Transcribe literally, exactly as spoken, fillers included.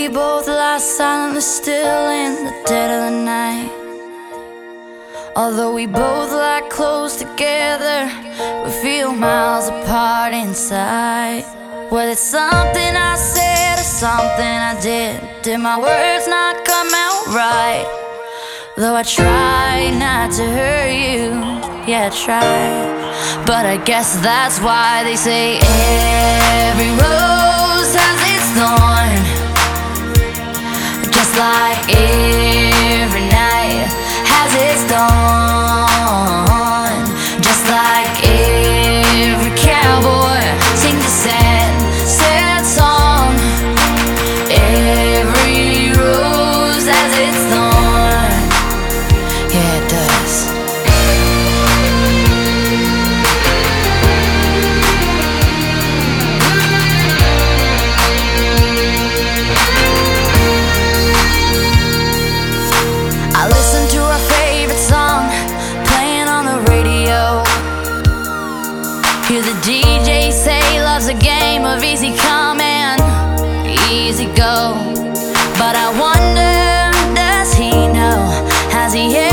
we both lie silently still in the dead of the night. Although we both lie close together, we feel miles apart inside. Whether it's something I said or something I did, did my words not come out right? Though I try not to hurt you, yeah, I try. But I guess that's why they say every rose has its thorn, just like every night has its dawn. Just like every cowboy sings a sad, sad song. Every rose has its thorn, yeah, it does. I listen to our favorite song playing on the radio. Hear the D J say love's a game of easy come and easy go. But I wonder, does he know? Has he